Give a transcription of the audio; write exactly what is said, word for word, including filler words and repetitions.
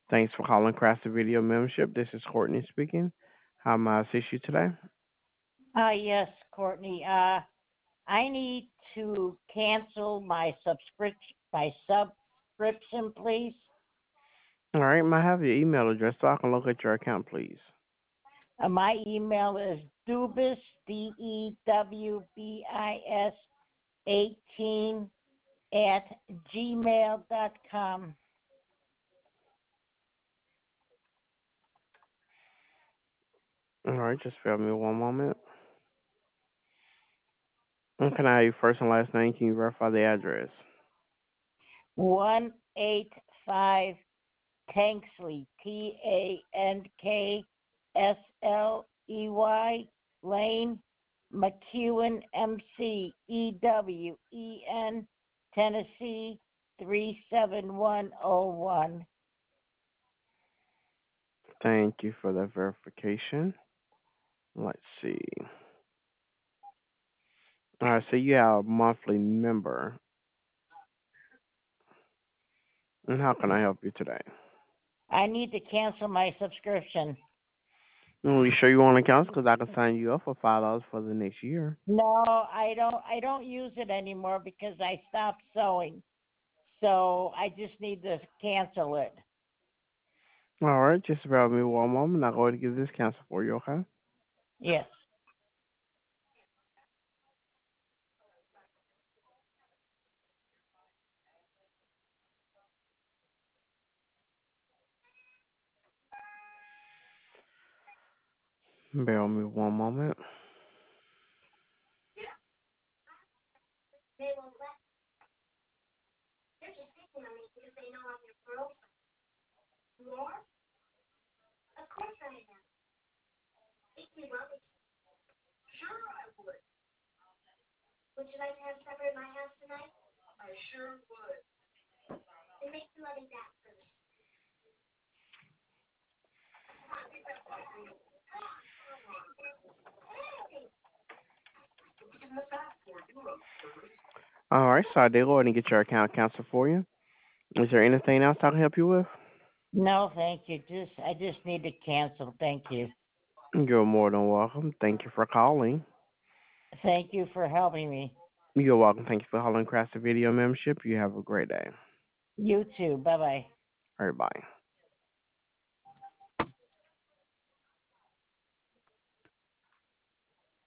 Thanks for calling Crafted Video Membership. This is Courtney speaking. How may I assist you today? Uh, yes, Courtney. Uh, I need to cancel my subscription, my subscription, please. All right, may I have your email address so I can locate your account, please? Uh, my email is dewbis, D E W B I S, eighteen at gmail dot com. All right, just bear with me one moment. And can I have your first and last name? Can you verify the address? one eighty-five Tanksley, T A N K S L E Y Lane, McEwen, M C E W E N, Tennessee, three seven one oh one. Thank you for that verification. Let's see. All right, so you have a monthly member. And how can I help you today? I need to cancel my subscription. Are you sure you want to cancel? Because I can sign you up for five dollars for the next year. No, I don't I don't use it anymore because I stopped sewing. So I just need to cancel it. All right, just bear with me one moment. I'll go ahead and get this canceled for you, okay? Yes. Bear with me one moment. All right, so I did go ahead and get your account canceled for you. Is there anything else I can help you with? No, thank you. Just I just need to cancel. Thank you. You're more than welcome. Thank you for calling. Thank you for helping me. You're welcome. Thank you for calling Crafted Video Membership. You have a great day. You too. Bye bye. All right, bye.